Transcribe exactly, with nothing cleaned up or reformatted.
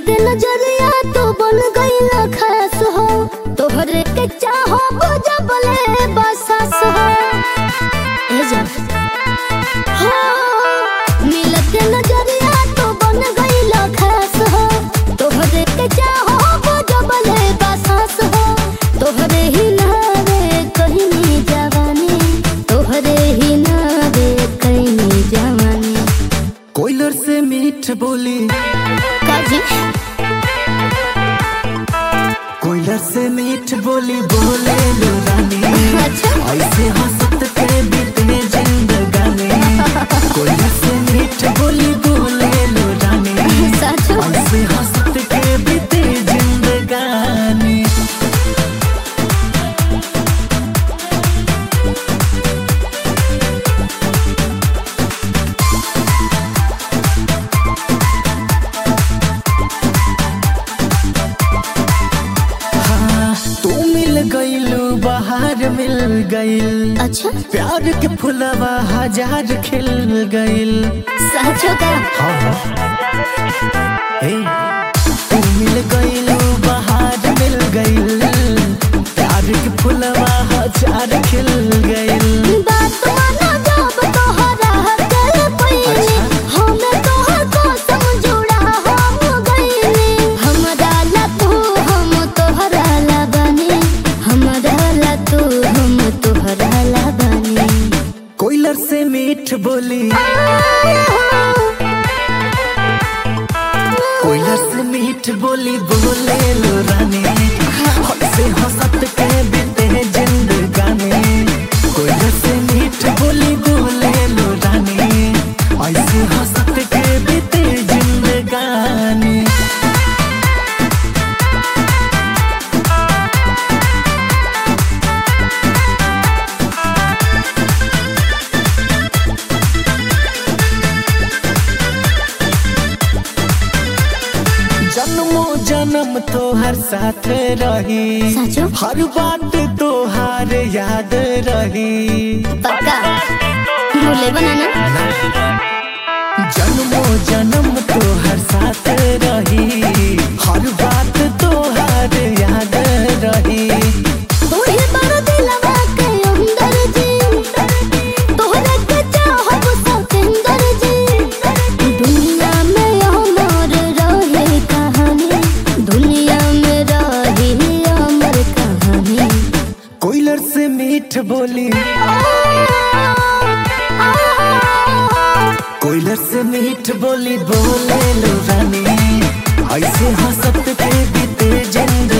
मिलते नजरिया तो बन गईला खास हो, तोहरे के चाहो जबले बसास हो। ए जा हो मिलते नजरिया तो बन गईला खास हो, तोहरे के चाहो जबले बसास हो। तोहरे ही नावे कहीं जवानी, तोहरे ही नावे कहीं जवानी। कोयलर से मीठ बोली काजी कोयलर से मीठ बोली बोले लो रानी, अच्छा ऐसे हंसत के बीते जिंदगानी। कोयलर से मीठ बोली बोले लो रानी, सच ऐसे हंसत के बीते जिंदगानी। बाहर मिल गईल, अच्छा प्यार के फुलवा हजार खिल गईल। सचो का हाँ हे तू मिल गईल, बाहर मिल गईल, प्यार के फुलवा हजार खिल गईल। बात माना जब तोहरा दिल पईली, हमें तोहर कसम जुड़ा हम गईली। हमरा ला तू हम तोहरा ला बनी, हमरा ला तू हम तोहरा ला बनी। कोयलर से मीठ बोली कोयलर से मीठ बोली बोले लो रानी, हंसे हंसत के बीते जिंदगानी। कोयलर से मीठ बोली बोले लो रानी, ऐसे हंसत के बीते जिंदगानी। जन्मों जन्म तो हर साथ रही, सचो हर बात तो हर याद रही। पक्का भूले बनाना। जन्मों जन्म तो हर साथ रही, हर बात तो हर याद रही। तू ही बड़ा दिलवा के अंदर जी, तोहरे के चाहब सतेंदर जी। दुनिया में अमर रहे कहानी, दुनिया में रही अमर कहानी। कोयलर से मीठ बोली कोयलर से मीठ बोली बोले लो रानी, ऐसे हंसत के बीते जिंदगानी।